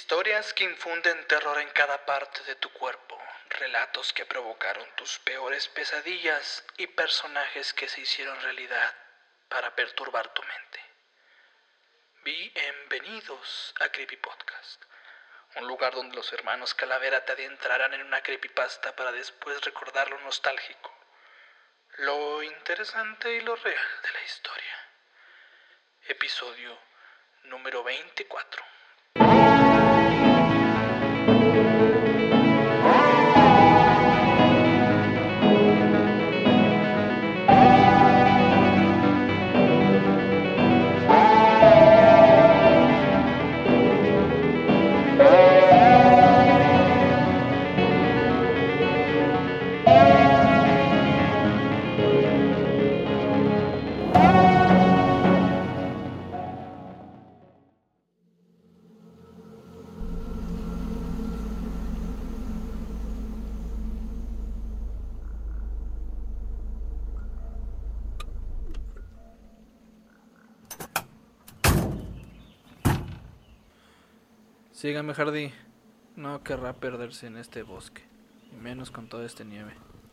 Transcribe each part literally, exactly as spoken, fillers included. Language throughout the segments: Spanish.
Historias que infunden terror en cada parte de tu cuerpo, relatos que provocaron tus peores pesadillas y personajes que se hicieron realidad para perturbar tu mente. Bienvenidos a Creepy Podcast, un lugar donde los hermanos Calavera te adentrarán en una creepypasta para después recordar lo nostálgico, lo interesante y lo real de la historia. Episodio número veinticuatro. Sígame, Hardy. No querrá perderse en este bosque, y menos con toda esta nieve.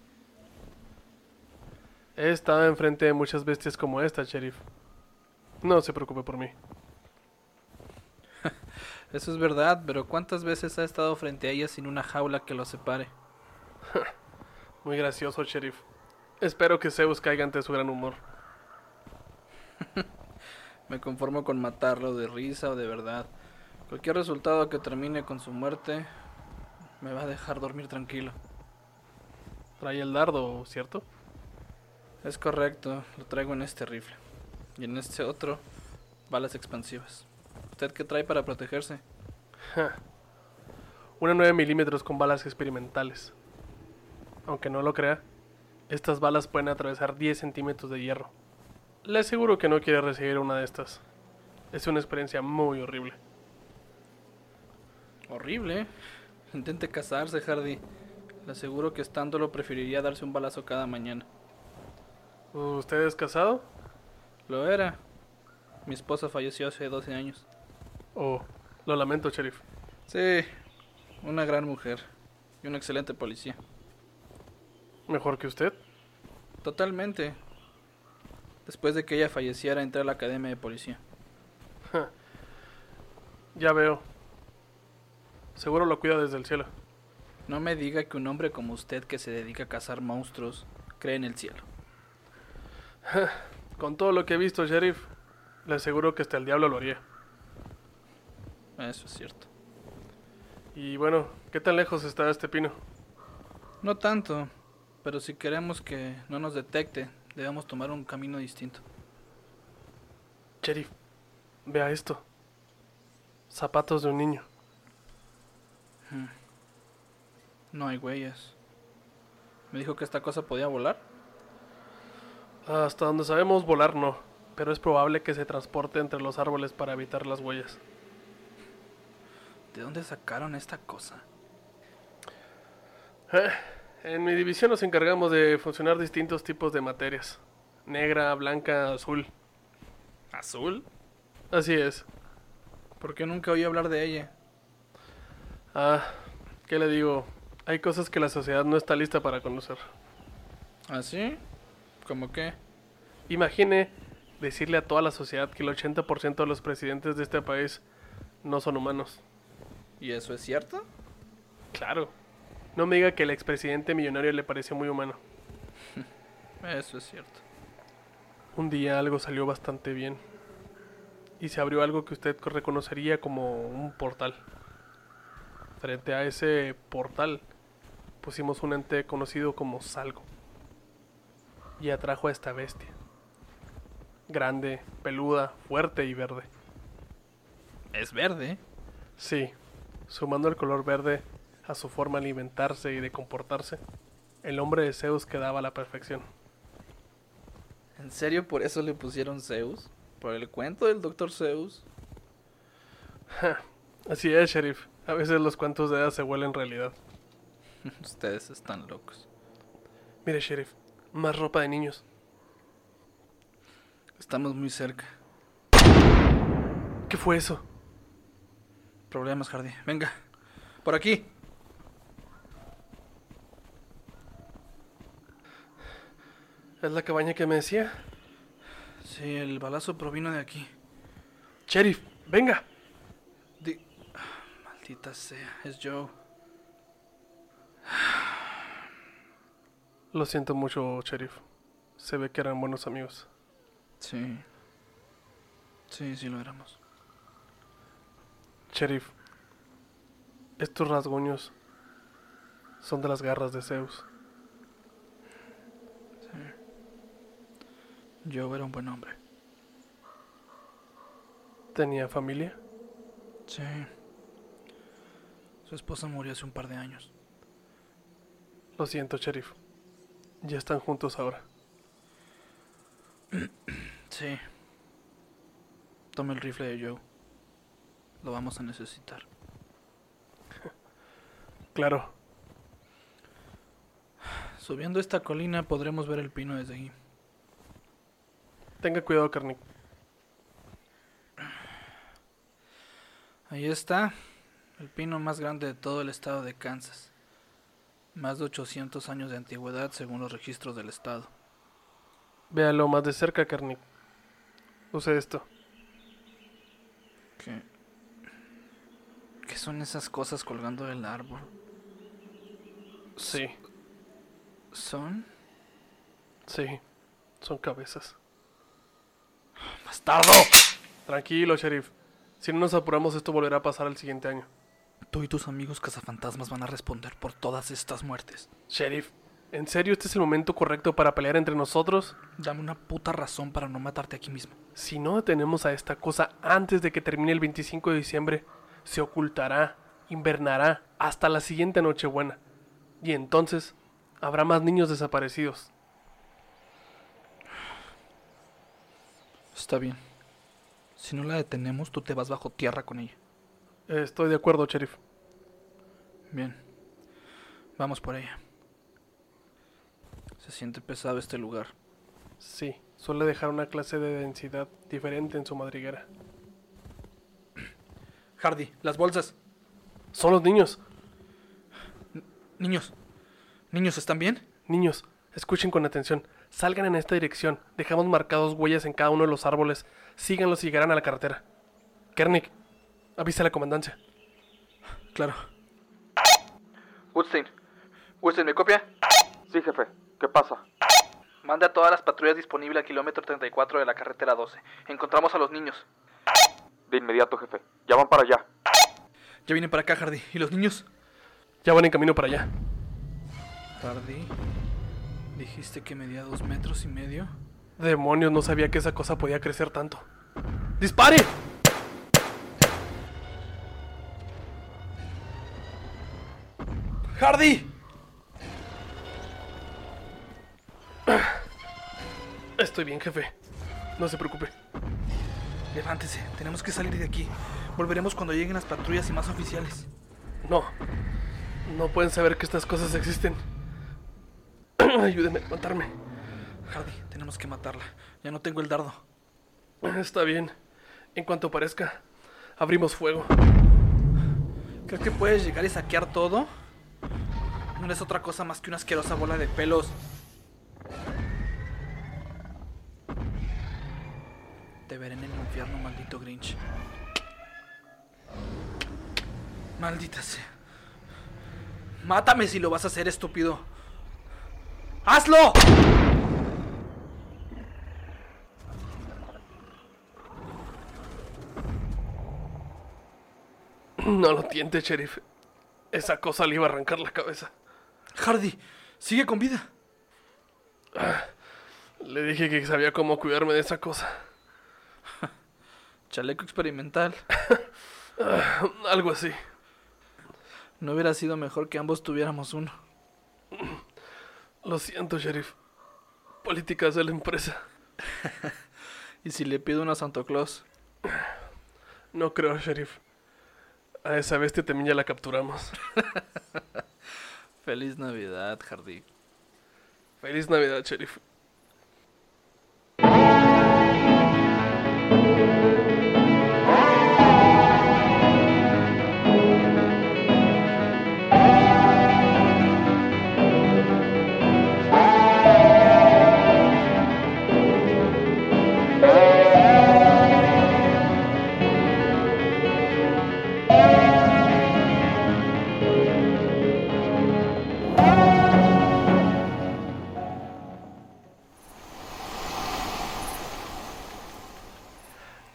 He estado enfrente de muchas bestias como esta, sheriff. No se preocupe por mí. Eso es verdad, pero ¿cuántas veces ha estado frente a ella sin una jaula que lo separe? Muy gracioso, sheriff. Espero que Zeus caiga ante su gran humor. Me conformo con matarlo de risa o de verdad. Cualquier resultado que termine con su muerte me va a dejar dormir tranquilo. Trae el dardo, ¿cierto? Es correcto, lo traigo en este rifle. Y en este otro, balas expansivas. ¿Usted qué trae para protegerse? Ja. Una nueve milímetros con balas experimentales. Aunque no lo crea, estas balas pueden atravesar diez centímetros de hierro. Le aseguro que no quiere recibir una de estas. Es una experiencia muy horrible. Horrible. Intente casarse, Hardy. Le aseguro que estándolo preferiría darse un balazo cada mañana. ¿Usted es casado? Lo era. Mi esposa falleció hace doce años. Oh, lo lamento, sheriff. Sí, una gran mujer y un excelente policía. ¿Mejor que usted? Totalmente. Después de que ella falleciera, entré a la academia de policía. Ja. Ya veo. Seguro lo cuida desde el cielo. No me diga que un hombre como usted que se dedica a cazar monstruos cree en el cielo. Con todo lo que he visto, sheriff, le aseguro que hasta el diablo lo haría. Eso es cierto. Y bueno, ¿qué tan lejos está este pino? No tanto, pero si queremos que no nos detecte, debemos tomar un camino distinto. Sheriff, vea esto. Zapatos de un niño. Hmm. No hay huellas. ¿Me dijo que esta cosa podía volar? Hasta donde sabemos volar no, pero es probable que se transporte entre los árboles para evitar las huellas. ¿De dónde sacaron esta cosa? Eh, en mi división nos encargamos de funcionar distintos tipos de materias. Negra, blanca, azul. ¿Azul? Así es. ¿Por qué nunca oí hablar de ella? Ah, ¿qué le digo? Hay cosas que la sociedad no está lista para conocer. ¿Ah, sí? ¿Cómo qué? Imagine decirle a toda la sociedad que el ochenta por ciento de los presidentes de este país no son humanos. ¿Y eso es cierto? Claro. No me diga que el expresidente millonario le pareció muy humano. Eso es cierto. Un día algo salió bastante bien. Y se abrió algo que usted reconocería como un portal. Frente a ese portal pusimos un ente conocido como Salgo. Y atrajo a esta bestia. Grande, peluda, fuerte y verde. ¿Es verde? Sí, sumando el color verde a su forma de alimentarse y de comportarse, el hombre de Zeus quedaba a la perfección. ¿En serio por eso le pusieron Zeus? ¿Por el cuento del doctor Zeus? Ja, así es, sheriff. A veces los cuentos de hadas se vuelven realidad. Ustedes están locos. Mire, sheriff, más ropa de niños. Estamos muy cerca. ¿Qué fue eso? problemas, Hardy. Venga, por aquí. ¿Es la cabaña que me decía? Sí, el balazo provino de aquí. Sheriff, venga. Di... Maldita sea, es Joe. Lo siento mucho, Sheriff. Se ve que eran buenos amigos. Sí. Sí, sí lo éramos. Sheriff, estos rasguños son de las garras de Zeus. Sí. Joe era un buen hombre. ¿Tenía familia? Sí. Su esposa murió hace un par de años. Lo siento, Sheriff. Ya están juntos ahora. Sí. Tome el rifle de Joe. Lo vamos a necesitar. Claro. Subiendo esta colina podremos ver el pino desde aquí. Tenga cuidado, Carnick. Ahí está. El pino más grande de todo el estado de Kansas. Más de ochocientos años de antigüedad según los registros del estado. Véalo más de cerca, Carnick. Use esto. ¿Qué? ¿Qué son esas cosas colgando del árbol? Sí, ¿Son? sí. Son cabezas. ¡Bastardo! Tranquilo, Sheriff. Si no nos apuramos, esto volverá a pasar el siguiente año. Tú y tus amigos cazafantasmas van a responder por todas estas muertes. Sheriff, ¿en serio este es el momento correcto para pelear entre nosotros? Dame una puta razón para no matarte aquí mismo. Si no detenemos a esta cosa antes de que termine el veinticinco de diciembre, se ocultará, invernará hasta la siguiente Nochebuena. Y entonces habrá más niños desaparecidos. Está bien. Si no la detenemos, tú te vas bajo tierra con ella. Eh, Estoy de acuerdo, Sheriff. Bien. Vamos por ella. Se siente pesado este lugar. Sí, suele dejar una clase de densidad diferente en su madriguera. Hardy, las bolsas. Son los niños. Niños. Niños, ¿están bien? Niños, escuchen con atención. Salgan en esta dirección. Dejamos marcados huellas en cada uno de los árboles. Síganlos y llegarán a la carretera. Kernick, avisa a la comandancia. Claro. Woodstein. Woodstein, ¿me copia? Sí, jefe. ¿Qué pasa? Manda a todas las patrullas disponibles al kilómetro treinta y cuatro de la carretera doce. Encontramos a los niños. De inmediato, jefe. Ya van para allá. Ya vienen para acá, Hardy. ¿Y los niños? Ya van en camino para allá. Hardy, dijiste que medía dos metros y medio. Demonios, no sabía que esa cosa podía crecer tanto. ¡Dispare! ¡Hardy! Estoy bien, jefe. No se preocupe. Levántese, tenemos que salir de aquí. Volveremos cuando lleguen las patrullas y más oficiales. No. No pueden saber que estas cosas existen. Ayúdenme a levantarme. Hardy, tenemos que matarla. Ya no tengo el dardo. Está bien. En cuanto aparezca, abrimos fuego. ¿Crees que puedes llegar y saquear todo? No eres otra cosa más que una asquerosa bola de pelos. Te veré en el infierno, maldito Grinch. Maldita sea. Mátame si lo vas a hacer, estúpido. ¡Hazlo! No lo tiente, sheriff. Esa cosa le iba a arrancar la cabeza. Hardy, sigue con vida. Ah, le dije que sabía cómo cuidarme de esa cosa. Chaleco experimental. Ah, algo así. No hubiera sido mejor que ambos tuviéramos uno. Lo siento, sheriff. Políticas de la empresa. ¿Y si le pido uno a Santa Claus? No creo, sheriff. A esa bestia también ya la capturamos. Feliz Navidad, Hardy. Feliz Navidad, sheriff.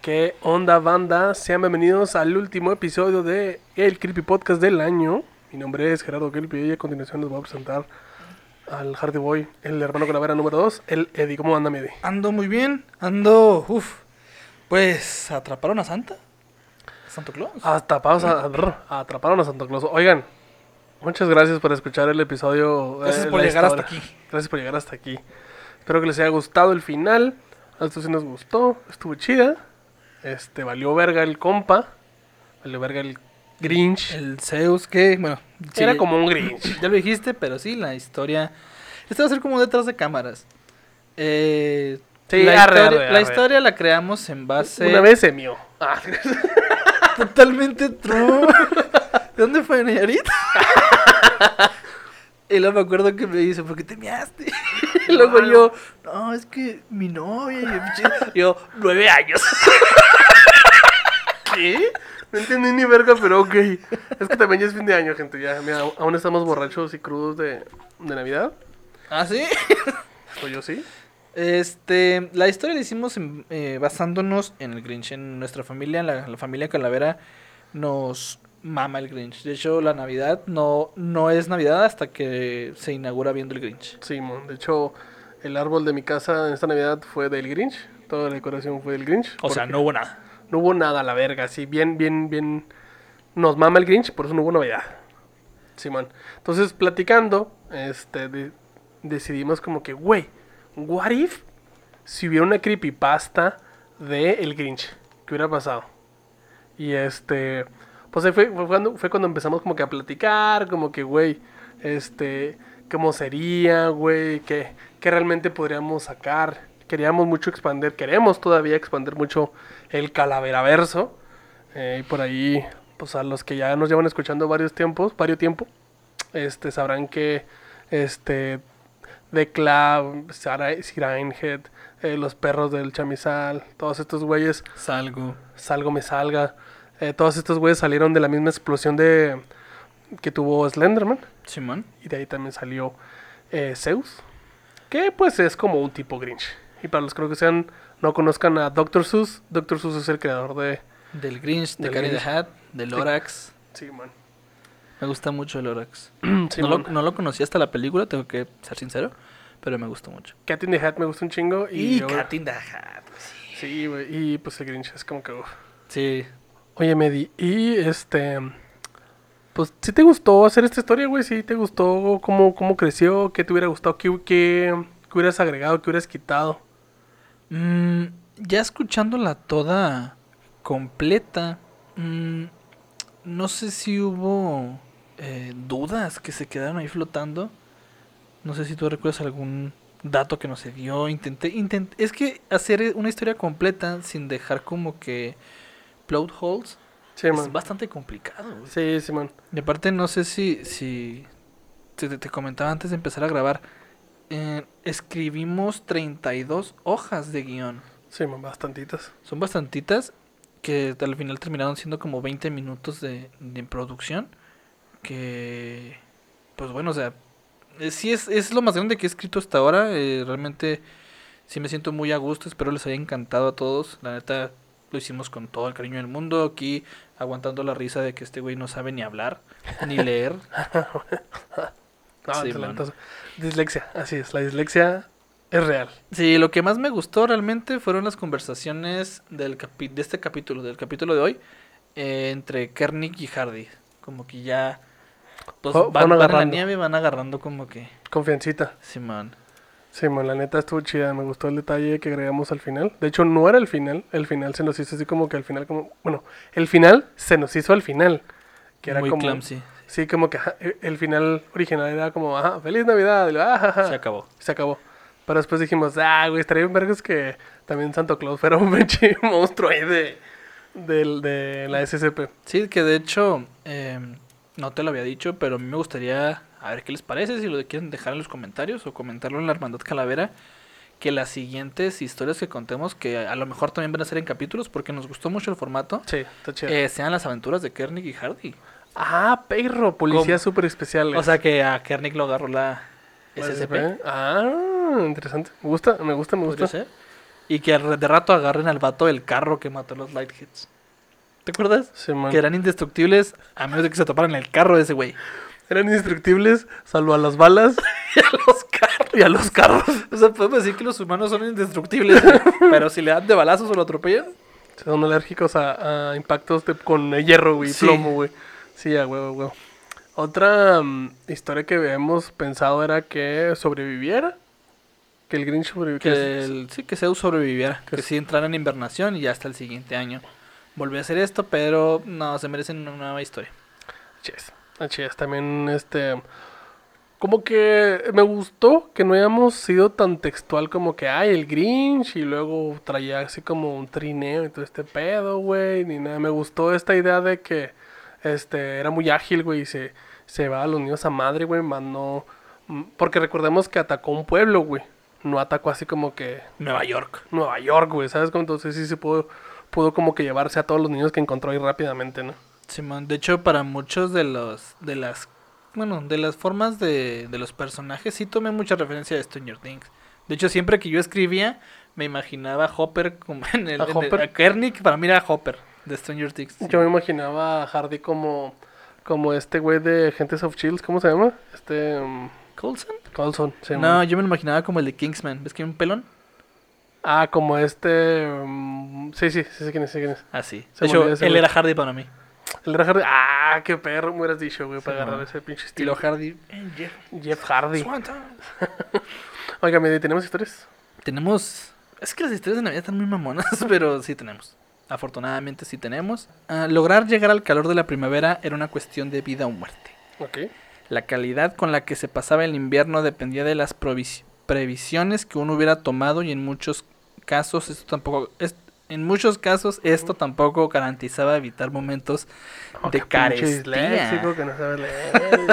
¿Qué onda, banda? Sean bienvenidos al último episodio de El Creepy Podcast del año. Mi nombre es Gerardo Kelpy y a continuación les voy a presentar al Hardy Boy, el hermano calavera número dos, el Eddie. ¿Cómo anda, mi Eddie? Ando muy bien, ando, uff, pues atraparon a Santa, Santo Claus. Atraparon a, atraparon a Santo Claus. Oigan, muchas gracias por escuchar el episodio. Gracias eh, por la llegar historia. hasta aquí. Gracias por llegar hasta aquí. Espero que les haya gustado el final. A nosotros sí nos gustó, estuvo chida. Este, valió verga el compa, valió verga el Grinch. El Zeus, que, bueno, sí, Era como un Grinch. ya lo dijiste, pero sí, la historia, esta va a ser como detrás de cámaras. Eh, Sí, la, arre, historia, arre, la arre. historia la creamos en base... Una vez se mió. Ah, Totalmente true. ¿De dónde fue, Nayarit? Y luego me acuerdo que me dice, ¿por qué te measte? Y luego Claro. yo, no, es que mi novia. Y el pinche- yo, nueve años. ¿qué? No entendí ni verga, pero ok. Es que también ya es fin de año, gente. Ya, mira, aún estamos borrachos y crudos de, de Navidad. ¿Ah, sí? Pues yo sí. Este, la historia la hicimos en- eh, basándonos en el Grinch. En nuestra familia, la, la familia Calavera, nos mama el Grinch. De hecho, la Navidad no, no es Navidad hasta que se inaugura viendo el Grinch. Sí, mon. De hecho, el árbol de mi casa en esta Navidad fue del Grinch. Toda la decoración fue del Grinch. O sea, porque no hubo nada. No hubo nada a la verga. Así, bien, bien, bien. Nos mama el Grinch, por eso no hubo Navidad. Simón. Entonces, platicando, este, de- decidimos como que, güey, what if si hubiera una creepypasta de el Grinch? ¿Qué hubiera pasado? Y este, pues ahí fue, fue cuando, fue cuando empezamos como que a platicar, como que, güey, este, cómo sería, güey, qué, qué realmente podríamos sacar. Queríamos mucho expandir, queremos todavía expandir mucho el calaveraverso. Eh, y por ahí, pues a los que ya nos llevan escuchando varios tiempos, varios tiempo, este, sabrán que, este, The Club, Sarah, Sirenhead, eh, los perros del chamizal, todos estos güeyes, Salgo. salgo me salga, eh, todos estos güeyes salieron de la misma explosión de que tuvo Slenderman, Simón. y de ahí también salió eh, Zeus, que pues es como un tipo Grinch. Y para los que no sean, no conozcan a doctor Seuss, doctor Seuss es el creador de... Del Grinch, de Del Carrie the Grinch. Hat, del Lorax. Sí, man. Me gusta mucho el Lorax. Sí, no, lo, man. no lo conocí hasta la película, tengo que ser sincero, pero me gustó mucho. Cat in the Hat me gusta un chingo. Y, Y yo- Cat in the Hat. Sí. Sí, güey. Y pues el Grinch es como que... uf. Sí. Oye, Medi, y este... Pues, ¿sí te gustó hacer esta historia, güey? ¿Sí te gustó cómo, cómo creció? ¿Qué te hubiera gustado? ¿Qué, qué, qué hubieras agregado? ¿Qué hubieras quitado? Mm, ya escuchándola toda completa, mm, no sé si hubo eh, dudas que se quedaron ahí flotando. No sé si tú recuerdas algún dato que no se dio. Intenté, intenté, es que hacer una historia completa sin dejar como que plot holes Sí, es man. bastante complicado, güey. Sí, sí, man. Y aparte no sé si, si te, te- te comentaba antes de empezar a grabar, eh, escribimos treinta y dos hojas de guión. Sí, man, bastantitas. Son bastantitas que al final terminaron siendo como veinte minutos de, de producción. Que, pues bueno, o sea, eh, sí es, es lo más grande que he escrito hasta ahora. eh, realmente sí me siento muy a gusto, espero les haya encantado a todos. La neta lo hicimos con todo el cariño del mundo. Aquí aguantando la risa de que este güey no sabe ni hablar, ni leer. No, Sí, excelente. man. Entonces, dislexia, así es. La dislexia es real. Sí, lo que más me gustó realmente fueron las conversaciones del capi- de este capítulo, del capítulo de hoy, eh, entre Kernick y Hardy. Como que ya pues, Va- van, van van en la agarrando. nieve, van agarrando como que... Confiancita. Simón. Sí, man, la neta estuvo chida. Me gustó el detalle que agregamos al final. De hecho, no era el final. El final se nos hizo así como que al final, como... Bueno, el final se nos hizo al final. Que era Muy como... clumsy. Sí, como que ajá, el el final original era como, ajá, feliz Navidad. Y luego, ajá, ajá. Se acabó. Se acabó. Pero después dijimos, ah, güey, estaría bien vergas que también Santo Claus fuera un pinche monstruo ahí de, del- de la S C P. Sí, que de hecho, eh, no te lo había dicho, pero a mí me gustaría, a ver qué les parece, si lo quieren dejar en los comentarios o comentarlo en la Hermandad Calavera, que las siguientes historias que contemos, que a lo mejor también van a ser en capítulos, porque nos gustó mucho el formato, Sí, está chido. eh, sean las aventuras de Kernick y Hardy. Ah, perro, policía ¿Cómo? súper especial. O sea que a Kernick lo agarró la S C P. Ah, interesante. Me gusta, me gusta, me ¿Podría gusta. ser? Y que al- de rato agarren al vato del carro que mató a los Lightheads. ¿Te acuerdas? Simón. Que eran indestructibles a menos de que se toparan el carro de ese güey. Eran indestructibles, salvo a las balas Y a los carros. y a los carros. O sea, podemos decir que los humanos son indestructibles, güey, pero si le dan de balazos o lo atropellan. Son alérgicos a, a impactos de- con hierro, güey, y Sí. plomo, güey. Sí, a huevo, huevo. Otra mm, historia que habíamos pensado era que sobreviviera. Que el Grinch sobreviviera. Que el, sí, que Zeus sobreviviera. Que Que s- sí entrara en invernación y ya hasta el siguiente año volvió a hacer esto, pero no, se merecen una nueva historia. Ches, ches, también este... Como que me gustó que no hayamos sido tan textual como que, ay, el Grinch, y luego traía así como un trineo y todo este pedo, güey, ni nada. Me gustó esta idea de que este era muy ágil, güey, y se, se va a los niños a madre, güey, más no... mm, Porque recordemos que atacó un pueblo, güey. No atacó así como que Nueva York. Nueva York, güey, ¿sabes? Cómo? Entonces sí se pudo, pudo como que llevarse a todos los niños que encontró ahí rápidamente, ¿no? Simón, de hecho, para muchos de los de las bueno, de las formas de, de los personajes sí tomé mucha referencia de Stranger Things. De hecho, siempre que yo escribía me imaginaba a Hopper como en el, ¿A en el- Hopper? a Kernick, para mí era Hopper de Stranger Things. Yo me imaginaba a Hardy como, como este güey de Agentes of Shield, ¿cómo se llama? Este... um, ¿Coulson? Coulson, se llama. No, yo me lo imaginaba como el de Kingsman. ¿Ves que hay un pelón? Ah, como este... um, sí, sí, sí sé quién es, sé quién es. Ah, sí. Se De me hecho, olvidó ese él güey. era Hardy para mí. El de Hardy... Ah, qué perro, me hubieras dicho, güey, para Sí, agarrar man. ese pinche Y estilo. lo Hardy. eh, Jeff. Jeff Hardy. Swanton. Oiga, mire, ¿tenemos historias? Tenemos. Es que las historias de Navidad están muy mamonas, pero sí tenemos. Afortunadamente sí tenemos. Ah, lograr llegar al calor de la primavera era una cuestión de vida o muerte. Ok. La calidad con la que se pasaba el invierno dependía de las provis- previsiones que uno hubiera tomado y en muchos casos esto tampoco es- en muchos casos esto tampoco garantizaba evitar momentos Oh, de qué pinche disléxico carestía. que no sabe leer.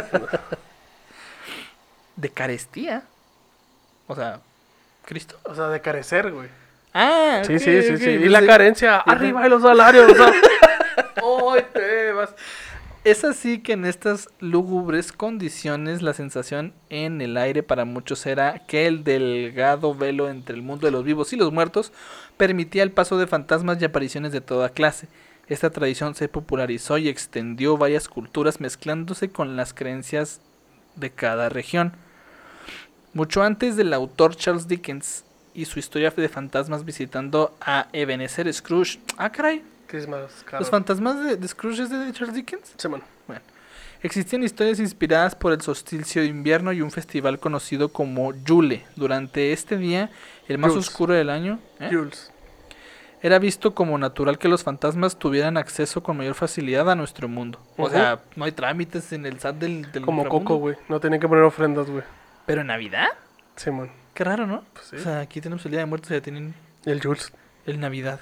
De carestía. O sea, Cristo. O sea, de carecer, güey. Ah, Sí, ok, sí, sí, ok, sí. Y pues la sí. carencia, Ajá. arriba de los salarios. O sea, ¡ay, te vas! Es así que en estas lúgubres condiciones la sensación en el aire para muchos era que el delgado velo entre el mundo de los vivos y los muertos permitía el paso de fantasmas y apariciones de toda clase. Esta tradición se popularizó y extendió varias culturas mezclándose con las creencias de cada región. Mucho antes del autor Charles Dickens y su historia de fantasmas visitando a Ebenezer Scrooge. Ah, caray. Christmas Carol. ¿Los fantasmas de, de Scrooge es de Charles Dickens? Simón. Bueno, existían historias inspiradas por el solsticio de invierno y un festival conocido como Yule. Durante este día, el más Jules. oscuro del año, ¿eh? Jules. era visto como natural que los fantasmas tuvieran acceso con mayor facilidad a nuestro mundo. O Ujú. sea, no hay trámites en el S A T del, del Como inframundo. Coco, güey. No tenían que poner ofrendas, güey. Pero en Navidad, Simón. qué raro, ¿no? Pues sí. O sea, aquí tenemos el Día de Muertos y ya tienen Y el Jules. el Navidad.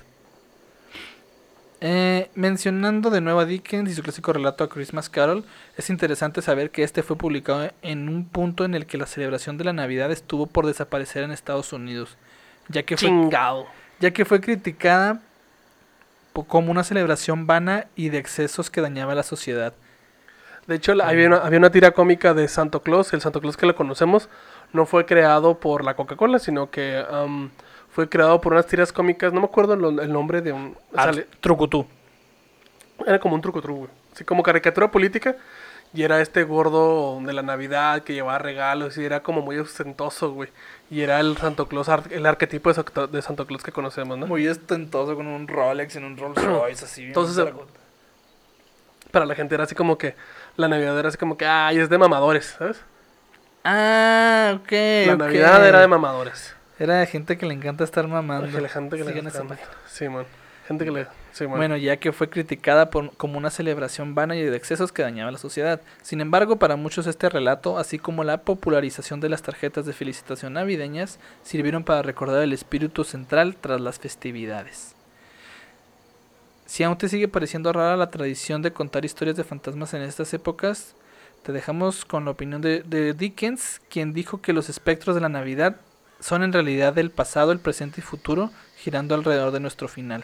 Eh, mencionando de nuevo a Dickens y su clásico relato a Christmas Carol, es interesante saber que este fue publicado en un punto en el que la celebración de la Navidad estuvo por desaparecer en Estados Unidos, ya que fue, Chingado. ya que fue criticada po- como una celebración vana y de excesos que dañaba a la sociedad. De hecho, la- había, una, había una tira cómica de Santo Claus. El Santo Claus que lo conocemos no fue creado por la Coca-Cola, sino que am, fue creado por unas tiras cómicas. No me acuerdo lo- el nombre de un... sale- Trucutú. Era como un truco truco, güey. Así como caricatura política. Y era este gordo de la Navidad que llevaba regalos y era como muy ostentoso, güey. Y era el Santo Claus, ar- el arquetipo de, Santo- de Santo Claus que conocemos, ¿no? Muy ostentoso con un Rolex en un Rolls Royce así. bien Entonces, dragón. Para la gente era así como que... La Navidad era así como que... Ay, es de mamadores, ¿sabes? Ah, ok. La ok. Navidad era de mamadores. Era de gente que le encanta estar mamando. Que la gente que le Sigan esa gusta. página. Sí, man. Gente que le... Sí, man. Bueno, ya que fue criticada por, como una celebración vana y de excesos que dañaba a la sociedad. Sin embargo, para muchos este relato, así como la popularización de las tarjetas de felicitación navideñas, sirvieron para recordar el espíritu central tras las festividades. Si aún te sigue pareciendo rara la tradición de contar historias de fantasmas en estas épocas, te dejamos con la opinión de, de Dickens, quien dijo que los espectros de la Navidad son en realidad el pasado, el presente y futuro, girando alrededor de nuestro final.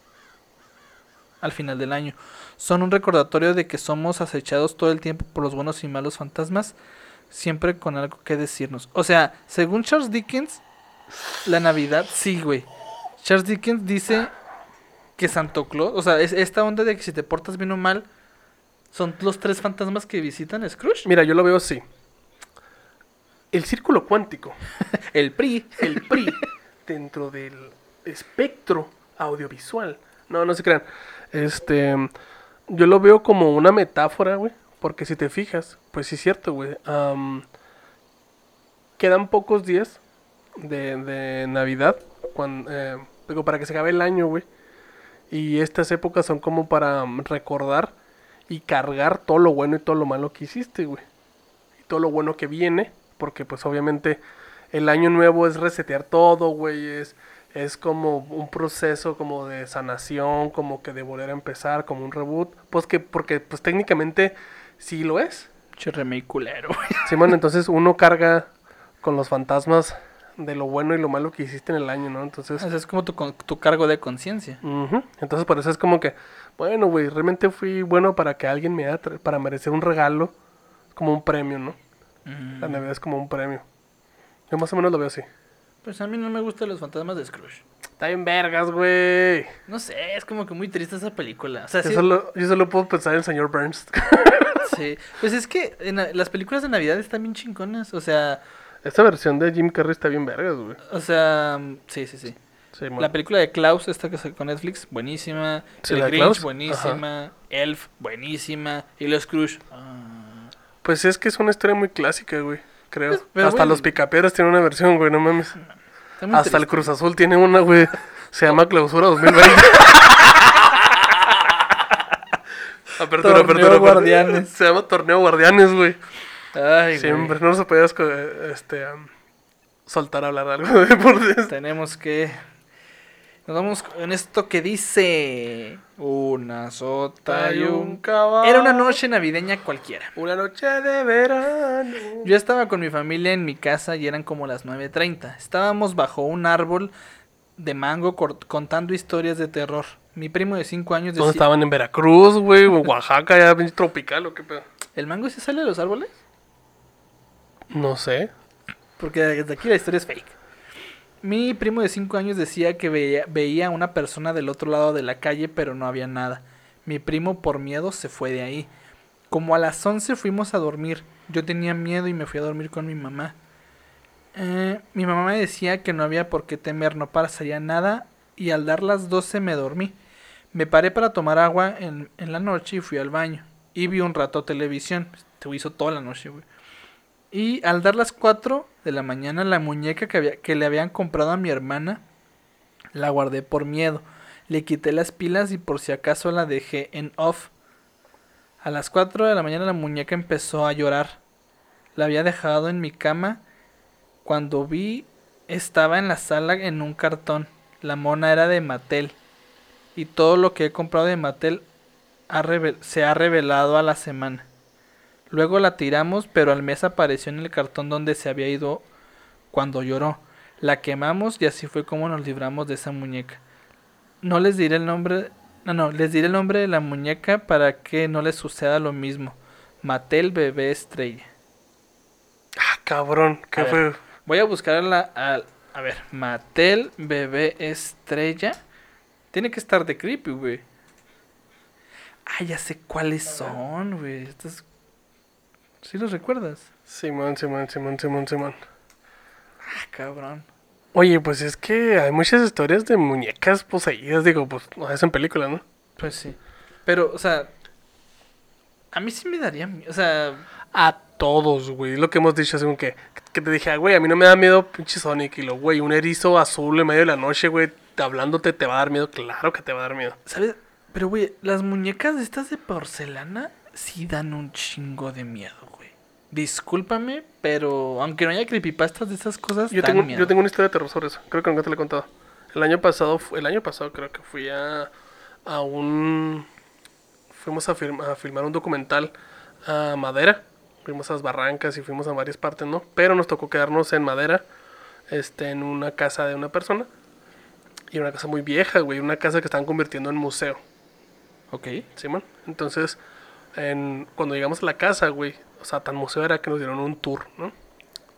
Al final del año. Son un recordatorio de que somos acechados todo el tiempo por los buenos y malos fantasmas, siempre con algo que decirnos. O sea, según Charles Dickens, la Navidad, sí, güey. Charles Dickens dice que Santo Claus, o sea, es esta onda de que si te portas bien o mal, son los tres fantasmas que visitan a Scrooge. Mira, yo lo veo así. El círculo cuántico, El P R I. el P R I, dentro del espectro audiovisual. No, no se crean. Este, yo lo veo como una metáfora, güey. Porque si te fijas, pues sí es cierto, güey. am, quedan pocos días de, de Navidad. Cuando, eh, digo, para que se acabe el año, güey. Y estas épocas son como para mm, recordar y cargar todo lo bueno y todo lo malo que hiciste, güey. Y todo lo bueno que viene. Porque pues obviamente el año nuevo es resetear todo, güey. Es, es como un proceso como de sanación, como que de volver a empezar, como un reboot. Pues que, porque pues técnicamente sí lo es. Che remake culero. Simón, entonces uno carga con los fantasmas de lo bueno y lo malo que hiciste en el año, ¿no? Entonces, O sea, es como tu, con- tu cargo de conciencia. ujú. Entonces por eso es como que, bueno, güey, realmente fui bueno para que alguien me haya, tra- para merecer un regalo, como un premio, ¿no? Mm, La Navidad es como un premio. Yo más o menos lo veo así. Pues a mí no me gustan los fantasmas de Scrooge. Está bien vergas, güey. No sé, es como que muy triste esa película. O sea, Yo sí, solo, yo solo puedo pensar en el señor Burns. sí. Pues es que en la- las películas de Navidad están bien chingonas. O sea, Esta versión de Jim Carrey está bien vergas, güey. o sea, mm, sí, sí, sí. Sí, man. La película de Klaus, esta que sacó Netflix, buenísima. Sí, El la de Grinch, Klaus, buenísima. Elf, buenísima. Y los Scrooge. ah. Pues es que es una historia muy clásica, güey. Creo. Pues, pero, Hasta güey, los Picapiedras tienen una versión, güey, no mames. Está muy Hasta el triste. Cruz Azul tiene una, güey. Se llama Clausura dos mil veinte. apertura, Torneo apertura, apertura. Guardianes. Se llama Torneo Guardianes, güey. Ay, Siempre. güey. No se podía esco- este, am, soltar a hablar algo de deportes. Tenemos que... Nos vamos con esto que dice... Una sota y un... caballo. Era una noche navideña cualquiera. Una noche de verano. Yo estaba con mi familia en mi casa y eran como las nueve treinta. Estábamos bajo un árbol de mango cort- contando historias de terror. Mi primo de cinco años ¿Dónde decía... estaban? ¿En Veracruz, güey? ¿O Oaxaca, ya bien tropical o qué pedo? ¿El mango se sale de los árboles? No sé. Porque desde aquí la historia es fake. Mi primo de cinco años decía que veía, veía a una persona del otro lado de la calle, pero no había nada. Mi primo, por miedo, se fue de ahí. Como a las once fuimos a dormir. Yo tenía miedo y me fui a dormir con mi mamá. Eh, mi mamá me decía que no había por qué temer, no pasaría nada. Y al dar las doce me dormí. Me paré para tomar agua en, en la noche y fui al baño. Y vi un rato televisión. Se hizo toda la noche, güey. Y al dar las cuatro de la mañana, la muñeca que, había, que le habían comprado a mi hermana, la guardé por miedo. Le quité las pilas y por si acaso la dejé en off. A las cuatro de la mañana la muñeca empezó a llorar. La había dejado en mi cama. Cuando vi, estaba en la sala en un cartón. La mona era de Mattel. Y todo lo que he comprado de Mattel ha revel- se ha revelado a la semana. Luego la tiramos, pero al mes apareció en el cartón donde se había ido cuando lloró. La quemamos y así fue como nos libramos de esa muñeca. No les diré el nombre, no, no, les diré el nombre de la muñeca para que no les suceda lo mismo. Mattel Bebé Estrella. Ah, cabrón. ¿Qué A fue? ver. Voy a buscar a la, a, a ver, Mattel Bebé Estrella. Tiene que estar de creepy, güey. Ah, ya sé cuáles son, güey. Estos... ¿Sí los recuerdas? Simón, Simón, Simón, Simón, Simón. Ah, cabrón. Oye, pues es que hay muchas historias de muñecas poseídas. Digo, pues no es en película, ¿no? Pues sí. Pero, o sea, a mí sí me daría miedo. O sea, A todos, güey. Lo que hemos dicho es como que, que te dije, ah, güey, a mí no me da miedo pinche Sonic. Y lo, güey, un erizo azul en medio de la noche, güey, hablándote te va a dar miedo. Claro que te va a dar miedo. ¿sabes? Pero, güey, las muñecas estas de porcelana sí dan un chingo de miedo, güey. Discúlpame, pero aunque no haya creepypastas de esas cosas, Yo dan tengo, miedo. yo tengo una historia de terror sobre eso. Creo que nunca te la he contado. El año pasado, fu- el año pasado creo que fui a, a un... Fuimos a, film- a filmar un documental a Madera. Fuimos a las barrancas y fuimos a varias partes, ¿no? Pero nos tocó quedarnos en Madera, este, en una casa de una persona. Y una casa muy vieja, güey. Una casa que estaban convirtiendo en museo. Ok. Simón. Entonces, en, cuando llegamos a la casa, güey, o sea, tan museo era que nos dieron un tour, ¿no?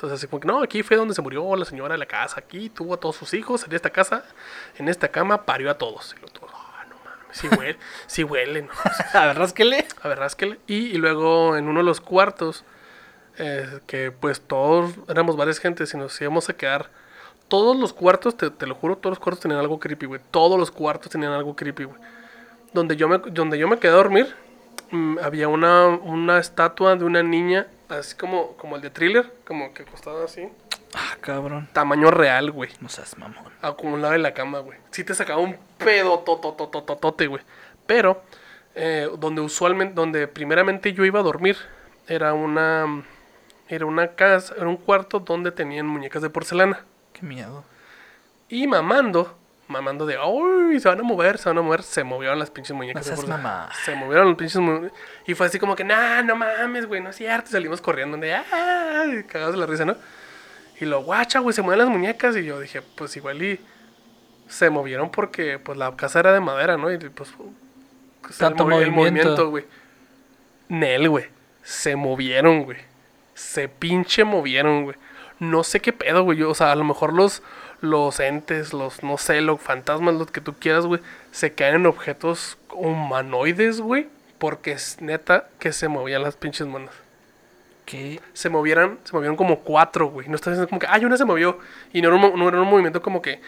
Entonces, así como que, no, aquí fue donde se murió la señora de la casa. Aquí tuvo a todos sus hijos en esta casa, en esta cama, parió a todos. Y lo todo, ah, no mames, sí huele, sí huele, ¿no? A ver, rásquele. A ver, rásquele. Y, y luego en uno de los cuartos, eh, que pues todos éramos varias gentes y nos íbamos a quedar. Todos los cuartos, te, te lo juro, todos los cuartos tenían algo creepy, güey. Todos los cuartos tenían algo creepy, güey. Donde yo me, donde yo me quedé a dormir, mmm, había una, una estatua de una niña, así como, como el de Thriller, como que acostada así. Ah, cabrón. Tamaño real, güey. No seas mamón. Acumulado en la cama, güey. Sí te sacaba un pedo tototototote, güey. Pero, eh, donde usualmente, donde primeramente yo iba a dormir, era una, era una casa, era un cuarto donde tenían muñecas de porcelana. Qué miedo. Y mamando, mamando de, uy, se van a mover, se van a mover, se movieron las pinches muñecas. No seas mamá. Se movieron las pinches muñecas. Y fue así como que, nah, no mames, güey, no es cierto. Y salimos corriendo, de, ah, cagados de la risa, ¿no? Y lo, guacha, güey, se mueven las muñecas. Y yo dije, pues igual y se movieron porque, pues, la casa era de madera, ¿no? Y pues, pues tanto el, movi- el movimiento. movimiento, güey. Nel, güey, se movieron, güey. Se pinche movieron, güey. No sé qué pedo, güey. Yo, o sea, a lo mejor los, los entes, los, no sé, los fantasmas, lo que tú quieras, güey, se caen en objetos humanoides, güey. Porque es neta que se movían las pinches manos. ¿Qué? Se movieran, se movieron como cuatro, güey. No estás diciendo como que, ay, una se movió. Y no era un, no era un movimiento como que.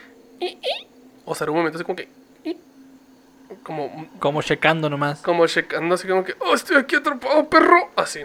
O sea, era un movimiento así como que. Como. Como checando nomás. Como checando así como que, oh, estoy aquí atrapado, perro. Así.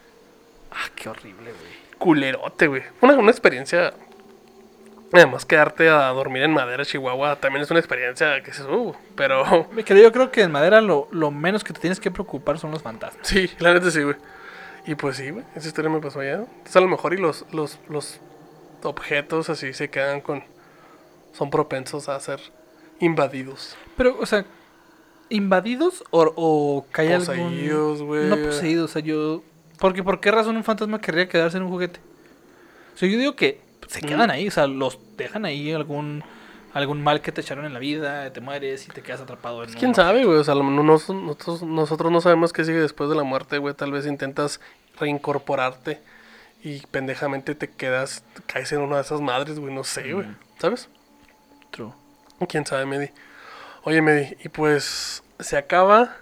Ah, qué horrible, güey. Culerote, güey. Una, una experiencia. Además, quedarte a dormir en madera, Chihuahua, también es una experiencia que es, uh, pero. Me quedé, yo creo que en madera lo, lo menos que te tienes que preocupar son los fantasmas. Sí, la neta sí, güey. Y pues sí, güey, esa historia me pasó allá. Entonces, a lo mejor y los, los, los objetos así se quedan con. Son propensos a ser invadidos. Pero, o sea, ¿invadidos o, o que hay Poseídos, algún... güey. No poseídos, o sea, yo... Porque, ¿por qué razón un fantasma querría quedarse en un juguete? O sea, yo digo que se quedan ahí, o sea, los dejan ahí algún... Algún mal que te echaron en la vida, te mueres y te quedas atrapado en un... ¿Quién sabe, güey? O sea, no- no- nosotros, nosotros no sabemos qué sigue después de la muerte, güey. Tal vez intentas reincorporarte y pendejamente te quedas, caes en una de esas madres, güey. No sé, güey. ¿Sabes? True. ¿Quién sabe, Medi? Oye, Medi, y pues se acaba...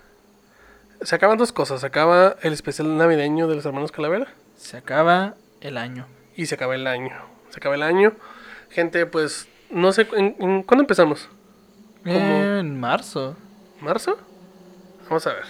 Se acaban dos cosas. Se acaba el especial navideño de los hermanos Calavera Se acaba el año. y se acaba el año. Se acaba el año. Gente, pues, no sé, ¿en, en- ¿cuándo empezamos? Eh, en marzo. ¿Marzo? Vamos a ver.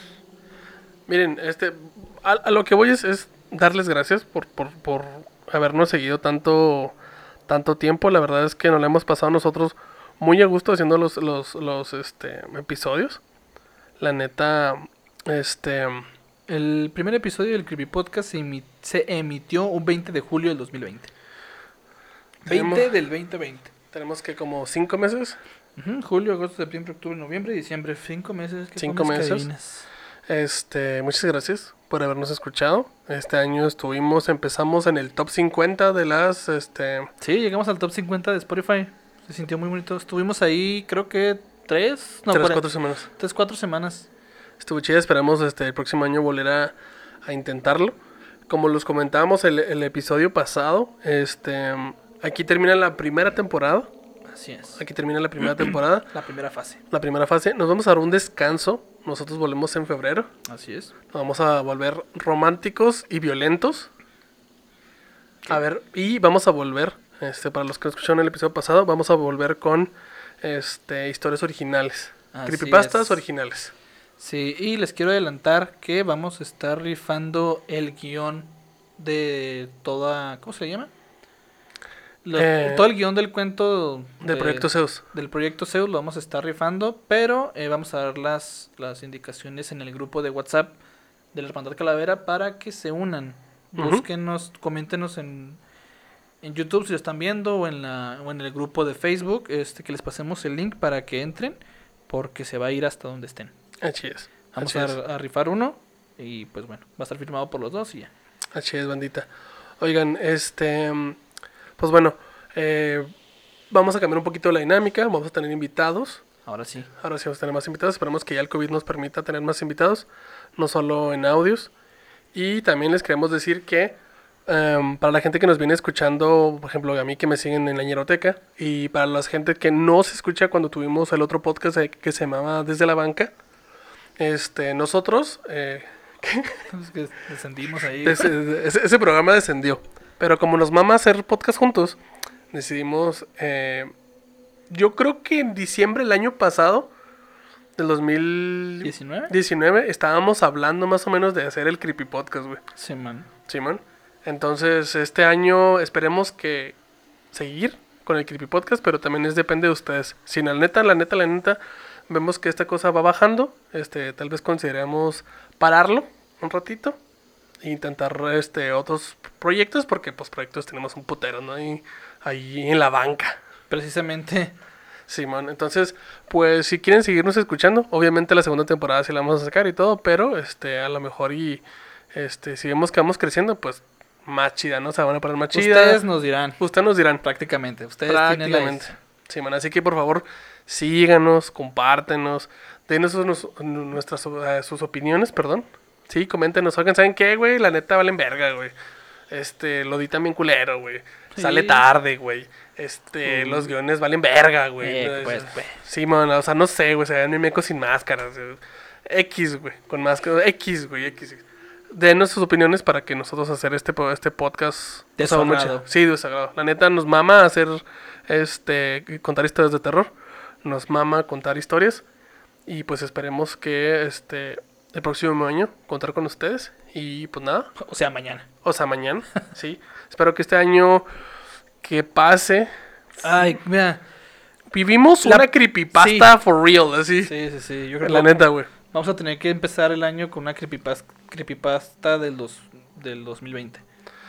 Miren, este, a, a lo que voy es, es darles gracias por, por, por habernos seguido tanto, tanto tiempo. La verdad es que nos la hemos pasado nosotros muy a gusto haciendo los, los, los este, episodios. La neta, este, El primer episodio del Creepy Podcast se, emi- se emitió un veinte de julio del dos mil veinte. Tenemos- veinte del veinte veinte. tenemos que como cinco meses. Ujú, julio, agosto, septiembre, octubre, noviembre, diciembre. Cinco meses. ¿Qué Cinco comes que meses. adivinas? Este, muchas gracias por habernos escuchado. Este año estuvimos, empezamos en el top cincuenta de las, este, Sí, llegamos al top cincuenta de Spotify. Se sintió muy bonito. Estuvimos ahí, creo que tres, no, tres, cuare- cuatro semanas. tres, cuatro semanas. Estuvo chida, esperamos este, el próximo año volver a, a intentarlo. Como los comentábamos el, el episodio pasado, este, aquí termina la primera temporada. Así es. Aquí termina la primera temporada, La primera fase. la primera fase. Nos vamos a dar un descanso. Nosotros volvemos en febrero. Así es. Nos vamos a volver románticos y violentos. A ver, y vamos a volver, este, para los que no escucharon el episodio pasado, vamos a volver con este, historias originales. Así Creepypastas es. originales. Sí, y les quiero adelantar que vamos a estar rifando el guión de toda... ¿Cómo se le llama? Lo- Eh, todo el guión del cuento Del de- proyecto Zeus. del proyecto Zeus lo vamos a estar rifando, pero eh, vamos a dar las, las indicaciones en el grupo de WhatsApp de la Hermandad Calavera para que se unan. Ujú. Búsquenos, coméntenos en, en YouTube si lo están viendo o en, la, o en el grupo de Facebook, este que les pasemos el link para que entren, porque se va a ir hasta donde estén. Así es. Vamos Así a, es. a rifar uno y pues bueno, va a estar firmado por los dos y ya. Así es, bandita. Oigan, este... mm, pues bueno, eh, vamos a cambiar un poquito la dinámica. Vamos a tener invitados. Ahora sí. Ahora sí vamos a tener más invitados. Esperemos que ya el COVID nos permita tener más invitados. No solo en audios. Y también les queremos decir que Um, para la gente que nos viene escuchando, por ejemplo, a mí que me siguen en la ñeroteca, y para la gente que no se escucha cuando tuvimos el otro podcast eh, que se llamaba Desde la Banca, este, nosotros, eh, Es que descendimos ahí. ese, ese, ese programa descendió, pero como nos mama hacer podcast juntos, decidimos, eh, yo creo que en diciembre del año pasado, del dos mil ¿diecinueve? diecinueve, estábamos hablando más o menos de hacer el Creepy Podcast, güey. Sí, man. Simón. Entonces, este año esperemos que seguir con el Creepy Podcast, pero también es depende de ustedes. Si la neta, la neta, la neta, vemos que esta cosa va bajando, este, tal vez consideremos pararlo un ratito e intentar este otros proyectos, porque pues proyectos tenemos un putero, ¿no? Ahí, ahí en la banca. Precisamente. Simón, entonces, pues si quieren seguirnos escuchando, obviamente la segunda temporada sí la vamos a sacar y todo, pero este, a lo mejor y este, si vemos que vamos creciendo, pues más chida, ¿no? Se van a poner más chida. Ustedes nos dirán. Ustedes nos dirán. Prácticamente. Ustedes tienen la Prácticamente. Simón, así que por favor, síganos, compártenos, denos sus, nuestras uh, sus opiniones, perdón. Sí, coméntenos, oigan, ¿saben qué, güey? La neta valen verga, güey. Este, lo di también culero, güey. Sí. Sale tarde, güey. Este, Uh. los guiones valen verga, güey. Eh, pues, pues. Sí, man, o sea, no sé, güey, se ven mi meco sin máscaras. eh. X, güey, con máscaras. X, güey, X. Denos sus opiniones para que nosotros hacer este, po- este podcast. De o sea, su mucho- agrado. Sí, de su agrado. La neta nos mama hacer, este, contar historias de terror. Nos mama contar historias. Y pues esperemos que, este, el próximo año contar con ustedes. Y pues nada, O sea, mañana. o sea, mañana, sí. Espero que este año que pase. Ay, mira. Vivimos La- una creepypasta sí. for real, así. Sí, sí, sí. Yo creo que La neta, güey. vamos a tener que empezar el año con una creepypasta, creepypasta del, dos, del dos mil veinte.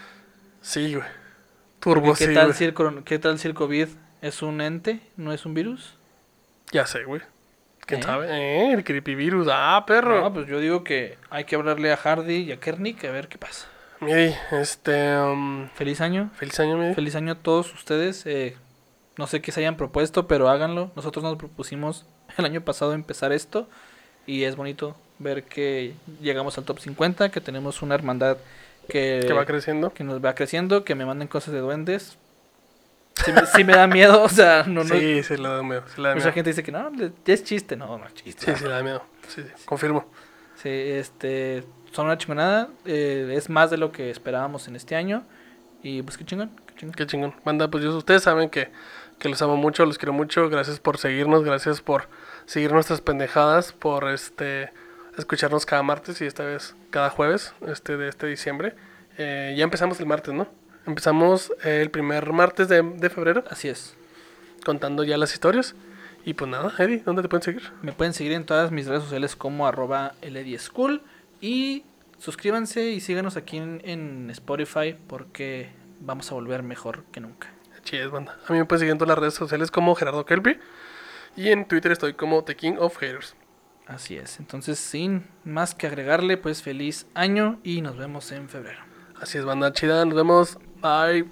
Sí, güey. Turbo, ¿Qué, sí, tal güey. si el, coron- ¿Qué tal si el COVID es un ente, no es un virus? Ya sé, güey. ¿Quién ¿Eh? sabe? Eh, el creepyvirus. Ah, perro. No, pues yo digo que hay que hablarle a Hardy y a Kernick a ver qué pasa. Miri, este... um, Feliz año. feliz año, Miri. Feliz año a todos ustedes. eh, no sé qué se hayan propuesto, pero háganlo. Nosotros nos propusimos el año pasado empezar esto. Y es bonito ver que llegamos al top cincuenta, que tenemos una hermandad que, Que va creciendo. que nos va creciendo, que me manden cosas de duendes. Sí, me- sí me da miedo, o sea, no, no. Sí, sí, le da miedo. Sí, le da Mucha miedo. gente dice que no, le- es chiste. No, no es chiste. Sí, sí, le da miedo. Sí, sí, confirmo. Sí, este, son una chingonada. eh, es más de lo que esperábamos en este año. Y pues qué chingón, qué chingón. Qué chingón. Banda, pues yo, ustedes saben que, que los amo mucho, los quiero mucho. Gracias por seguirnos, gracias por seguir nuestras pendejadas, por este escucharnos cada martes y esta vez cada jueves este de este diciembre. Eh, ya empezamos el martes, ¿no? Empezamos eh, el primer martes de, de febrero Así es. contando ya las historias. Y pues nada, Eddie, ¿dónde te pueden seguir? Me pueden seguir en todas mis redes sociales como arroba ldschool. Y suscríbanse y síganos aquí en, en Spotify porque vamos a volver mejor que nunca. Chides, banda. A mí me pueden seguir en todas las redes sociales como Gerardo Kelpie. Y en Twitter estoy como The King of Haters. Así es. Entonces, sin más que agregarle, pues feliz año y nos vemos en febrero. Así es, banda chida. Nos vemos. Bye.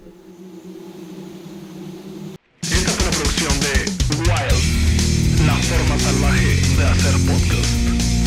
Esta fue una producción de Wild, la forma salvaje de hacer podcast.